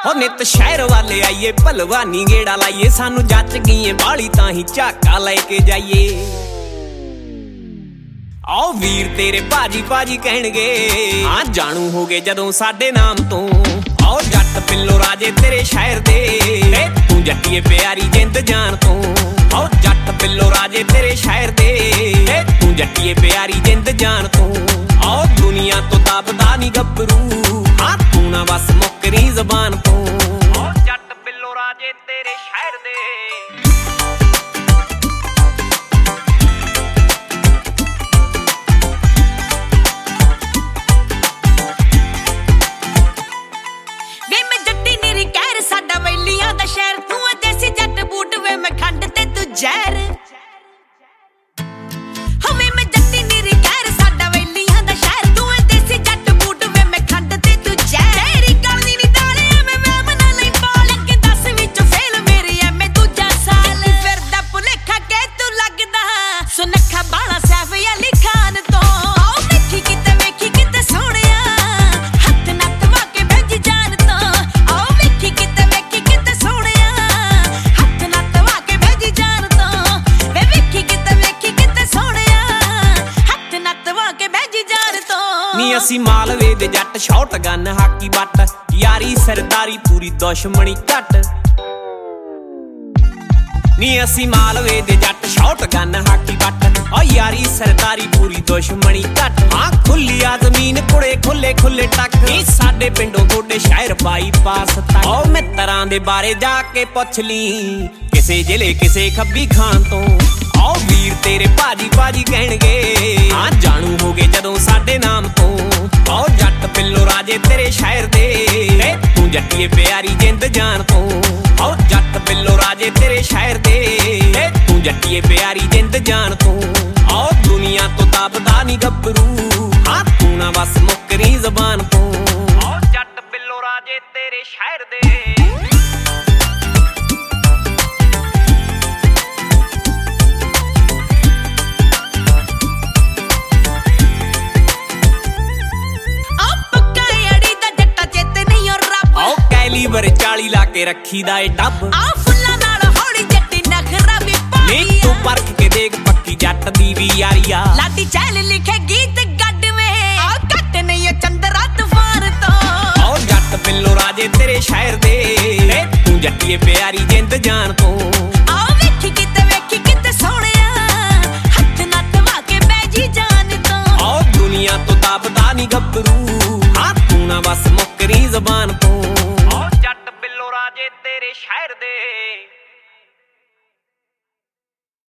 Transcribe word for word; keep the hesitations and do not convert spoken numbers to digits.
ओ नित शहर वाले आइए भलवानी गेड़ा लाइए सानू जच गई बाली ताही झाका लेके जाइए। आओ वीर तेरे भाजी भाजी कहणगे हाँ जानू हो गए जदों साडे नाम तो। आओ जट पिल्लो राजे तेरे शहर दे तू जट्टीए प्यारी जिंद जान तो। आओ जट पिल्लो राजे तेरे शहर दे तू जट्टीए प्यारी जिंद जान तो। आओ दुनिया तो दबदा नी गभरू हाँ तू ना बस मुकरी जबान तो। आओ जट पिल्लो राजे तेरे शहर दे। जहर हवे मैं जट्टी नीरी कहर साडा वेलियां दा शहर तू है देसी जट बूट वे मैं खंड ते तू जहर तेरी गलनी नी दाले मैं मैं मना नहीं पाल के दस विच फेल मेरी है मैं दूजा साल फिरदा भुलेखा के तू लगदा सुनखा बाला सैफ अली खान तो। आओ वेखी किते वेखी किते सोहणिया हथ नत वा के भेज जान तो। आओ वेखी किते वेखी किते सोहणिया हथ नत वा के भेज जान नी असी मालवे दे जट शॉट गन हाकी बट यारी सरदारी पूरी दुश्मनी घट। नी असी मालवे दे जट शॉट गन हाकी बट ओ यारी सरदारी पूरी दुश्मनी घट। हाँ खुली आ जमीन कुड़े खुले खुले टक नी साडे पिंडों थोड़े शहर बाईपास तक। ओ मित्तरां दे बारे जाके पुछ ली किसे जिले किसे खब्बी खान तो। आओ वीर तेरे भाजी भाजी कहणगे हाँ जानू हो गए जदों साडे नाम तो। आओ जट पिल्लो राजे तेरे शहर दे तू जट्टीए प्यारी जिंद जान तो। आओ जट पिल्लो राजे तेरे शहर दे तू जट्टीए प्यारी जिंद जान तो। आओ दुनिया तो दबदा नी गभरू हाँ तू ना बस मुकरी जबान तो। आओ जट पिल्लो राजे तेरे शहर दे। लीवर चाली ला के रखी दा डब आ फुल्ला नाल हौली जट्टी नखरा भी पाई नी तू परख के देख पक्की जट दी भी यारिया। लाटी चैल लिखे गीत गड्ड में आ कट नहीं चंद्रा तूफान तो। आओ जट पिल्लो राजे तेरे शहर दे तू जट्टीए प्यारी जिंद जान तो।